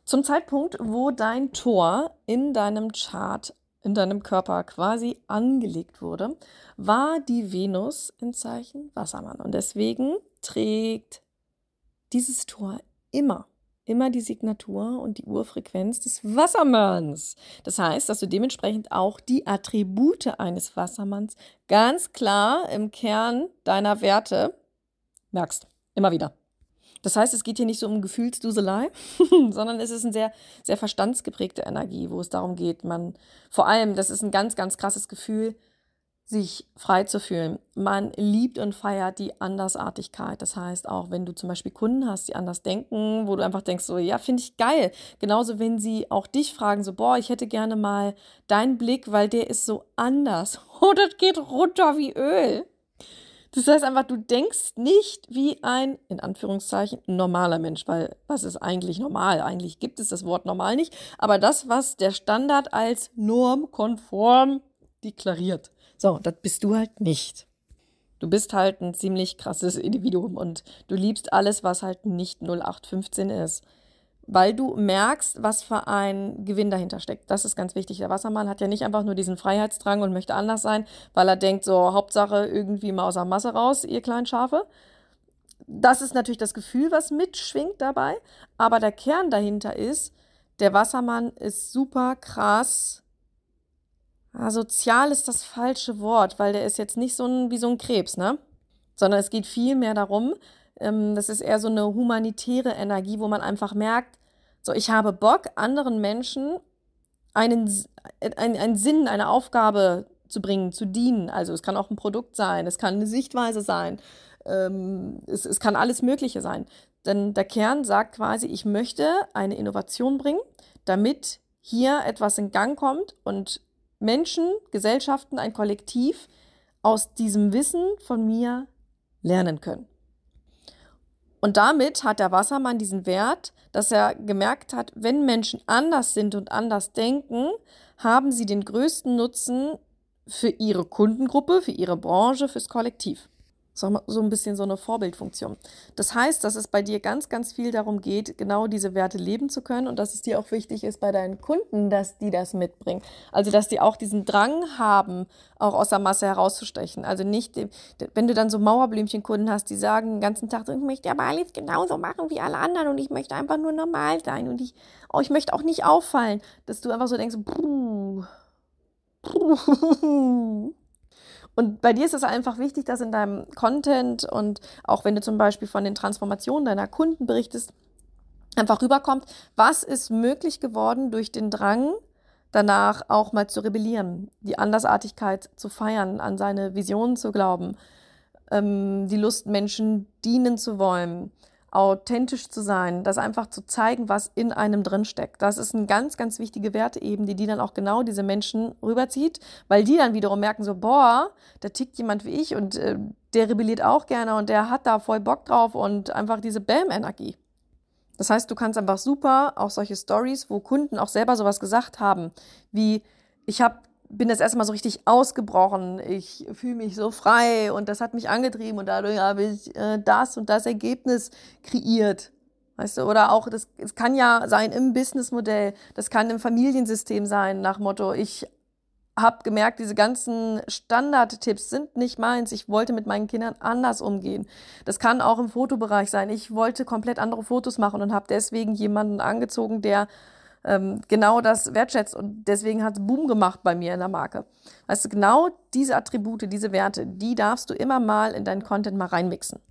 Zum Zeitpunkt, wo dein Tor in deinem Chart, in deinem Körper quasi angelegt wurde, war die Venus im Zeichen Wassermann. Und deswegen trägt dieses Tor immer die Signatur und die Urfrequenz des Wassermanns. Das heißt, dass du dementsprechend auch die Attribute eines Wassermanns ganz klar im Kern deiner Werte merkst. Immer wieder. Das heißt, es geht hier nicht so um Gefühlsduselei, sondern es ist eine sehr, sehr verstandsgeprägte Energie, wo es darum geht, vor allem, das ist ein ganz, ganz krasses Gefühl, sich frei zu fühlen. Man liebt und feiert die Andersartigkeit. Das heißt, auch wenn du zum Beispiel Kunden hast, die anders denken, wo du einfach denkst, so, ja, finde ich geil. Genauso, wenn sie auch dich fragen, so, boah, ich hätte gerne mal deinen Blick, weil der ist so anders. Oh, das geht runter wie Öl. Das heißt einfach, du denkst nicht wie ein, in Anführungszeichen, normaler Mensch, weil was ist eigentlich normal? Eigentlich gibt es das Wort normal nicht, aber das, was der Standard als normkonform deklariert. So, das bist du halt nicht. Du bist halt ein ziemlich krasses Individuum und du liebst alles, was halt nicht 0815 ist. Weil du merkst, was für ein Gewinn dahinter steckt. Das ist ganz wichtig. Der Wassermann hat ja nicht einfach nur diesen Freiheitsdrang und möchte anders sein, weil er denkt, so Hauptsache irgendwie mal aus der Masse raus, ihr kleinen Schafe. Das ist natürlich das Gefühl, was mitschwingt dabei. Aber der Kern dahinter ist, der Wassermann ist super krass. Sozial ist das falsche Wort, weil der ist jetzt nicht wie so ein Krebs, ne? Sondern es geht viel mehr darum, das ist eher so eine humanitäre Energie, wo man einfach merkt, so, ich habe Bock, anderen Menschen einen Sinn, eine Aufgabe zu bringen, zu dienen. Also es kann auch ein Produkt sein, es kann eine Sichtweise sein, es kann alles Mögliche sein. Denn der Kern sagt quasi, ich möchte eine Innovation bringen, damit hier etwas in Gang kommt und Menschen, Gesellschaften, ein Kollektiv aus diesem Wissen von mir lernen können. Und damit hat der Wassermann diesen Wert, dass er gemerkt hat, wenn Menschen anders sind und anders denken, haben sie den größten Nutzen für ihre Kundengruppe, für ihre Branche, fürs Kollektiv. So ein bisschen so eine Vorbildfunktion. Das heißt, dass es bei dir ganz, ganz viel darum geht, genau diese Werte leben zu können und dass es dir auch wichtig ist bei deinen Kunden, dass die das mitbringen. Also, dass die auch diesen Drang haben, auch aus der Masse herauszustechen. Also nicht, wenn du dann so Mauerblümchenkunden hast, die sagen den ganzen Tag, ich möchte aber alles genauso machen wie alle anderen und ich möchte einfach nur normal sein und ich möchte auch nicht auffallen, dass du einfach so denkst, Und bei dir ist es einfach wichtig, dass in deinem Content und auch wenn du zum Beispiel von den Transformationen deiner Kunden berichtest, einfach rüberkommt, was ist möglich geworden durch den Drang, danach auch mal zu rebellieren, die Andersartigkeit zu feiern, an seine Visionen zu glauben, die Lust, Menschen dienen zu wollen, authentisch zu sein, das einfach zu zeigen, was in einem drin steckt. Das ist eine ganz, ganz wichtige Werte eben, die dann auch genau diese Menschen rüberzieht, weil die dann wiederum merken so, boah, da tickt jemand wie ich und der rebelliert auch gerne und der hat da voll Bock drauf und einfach diese Bam-Energie. Das heißt, du kannst einfach super auch solche Stories, wo Kunden auch selber sowas gesagt haben, wie bin das erstmal so richtig ausgebrochen, ich fühle mich so frei und das hat mich angetrieben und dadurch habe ich das und das Ergebnis kreiert. Weißt du, oder auch, es kann ja sein im Businessmodell, das kann im Familiensystem sein, nach Motto, ich habe gemerkt, diese ganzen Standardtipps sind nicht meins. Ich wollte mit meinen Kindern anders umgehen. Das kann auch im Fotobereich sein. Ich wollte komplett andere Fotos machen und habe deswegen jemanden angezogen, der genau das wertschätzt. Und deswegen hat es Boom gemacht bei mir in der Marke. Weißt du, genau diese Attribute, diese Werte, die darfst du immer mal in deinen Content mal reinmixen.